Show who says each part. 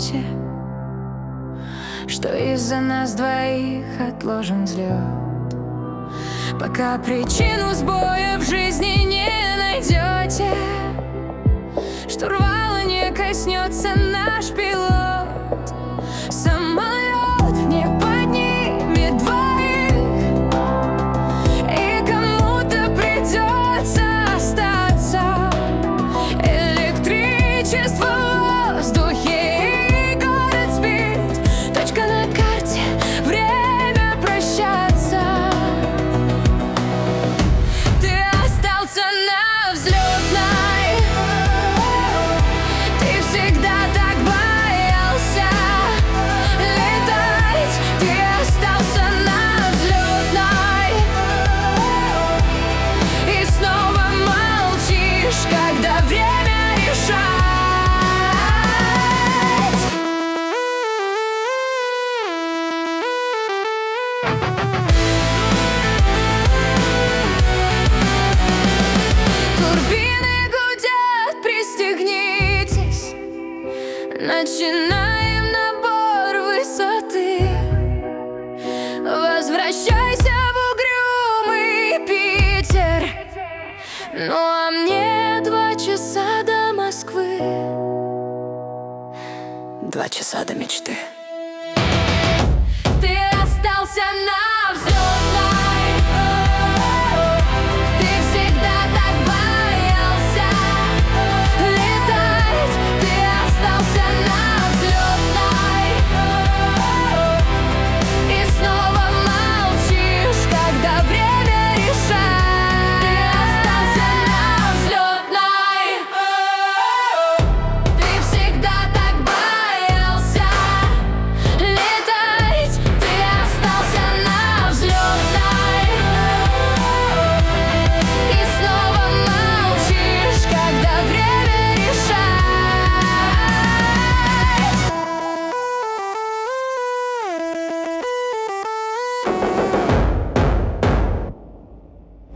Speaker 1: самолете, что из-за нас двоих отложен взлет. Пока причину сбоя в жизни не найдете, штурвала не коснется наш пилот. Самолет не поднимет двоих, и кому-то придется остаться. Электричество в воздухе, и город спит. Точка на карте, время прощаться. Ты остался на взлетной, ты всегда так боялся летать. Ты остался на взлетной и снова молчишь, когда время решать. Турбины гудят, пристегнитесь, начинаем набор высоты. Возвращайся в угрюмый Питер, ну а мне 2 часа до Москвы, 2 часа до мечты.